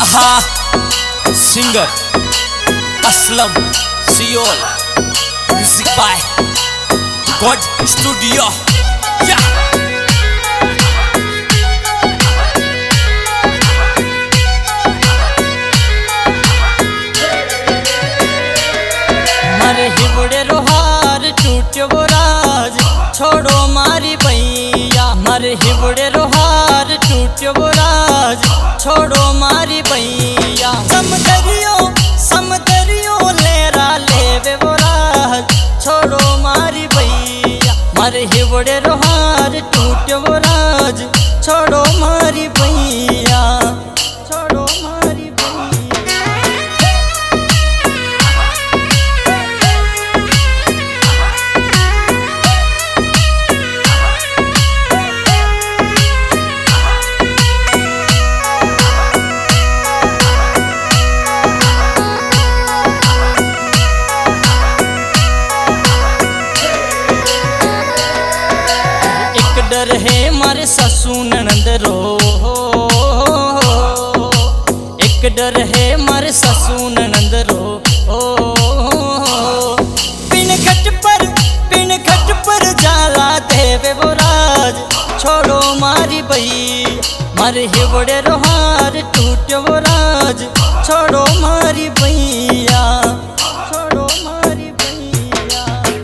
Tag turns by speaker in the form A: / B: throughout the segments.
A: Singer Aslam सियोल, music by God studio.
B: मारे हिवड़े रोहार टूटे वो राज, छोड़ो मारी भैया। मारे हिवड़े रोहार टूटे वो राज, छोड़ो मारी भैया। समदरियो लेरा लेवे वो राज, छोड़ो मारी भैया। मारे हिवड़े रोहार टूटे वो राज, छोड़ो मारी भैया, छोड़ो मारी भैया। डर है मारे ससु ननंद रो, एक डर है मारे ससु ननंद रो। पिन खट पर जाला देवे वो राज, छोड़ो मारी भई। मारे हिवड़े रोहार टूटे वो राज, छोड़ो मारी भैया, छोड़ो मारी भैया।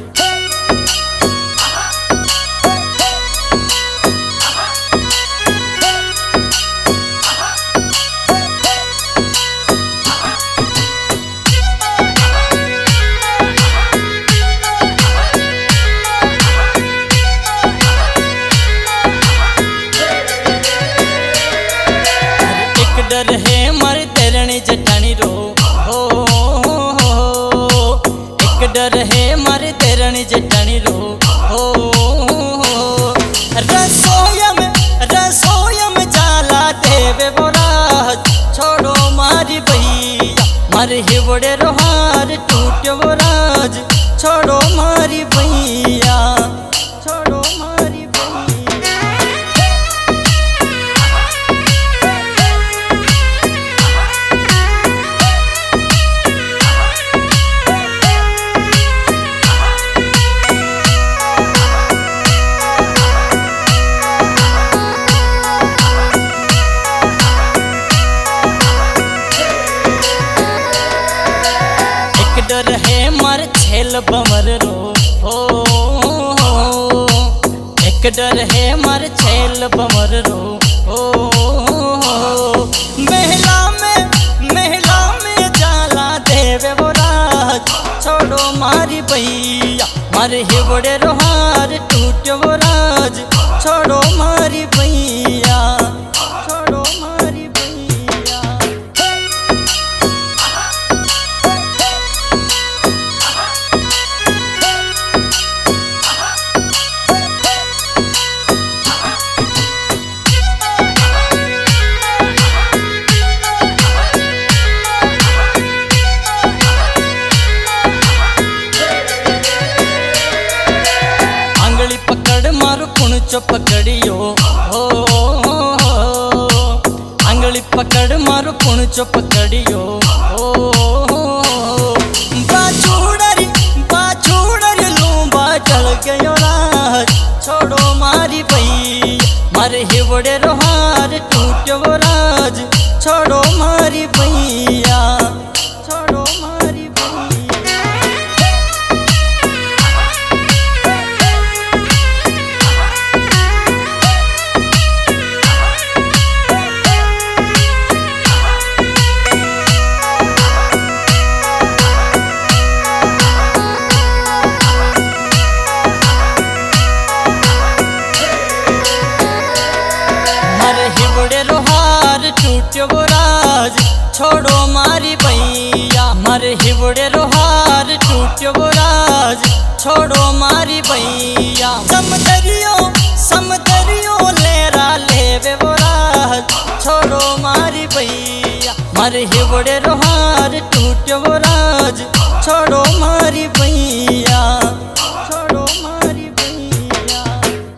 B: डर है मारे तेरणी जटानी रो, एक डर है मारे तेरणी जटानी रो। रसोयम जाला देवे वो राज, छोड़ो मारी भैया। मारे हिवड़े रोहार टूटे वो राज, छोड़ो मारी भैया, छोड़ो मारी भैया। डर है मारे छेल बमर रो, एक डर है मारे छेल बमर रो। महला में जाला देवे वो राज, छोड़ो मारी भैया। मारे हिवड़े रोहार टूटे वो राज, छोड़ो मारी भैया, छोड़ो मारी भैया। पकड़ियो अंगली पकड़ मारो पुणचो पकड़ियो। बाछूड़री लूंबा चल गयो राज, छोड़ो मारी भई। मारे हिवड़े रोहार टूटे वो राज, छोड़ो मारी भैया, छोड़ो मारी भैया। हिवड़े रोहार टूटे वो राज, छोड़ो मारी भैया। मारे हिवड़े रोहार टूटे वो राज, छोड़ो मारी भैया। समदरियो लेरा लेवे वो राज, छोड़ो मारी भैया। मारे हिवड़े रोहार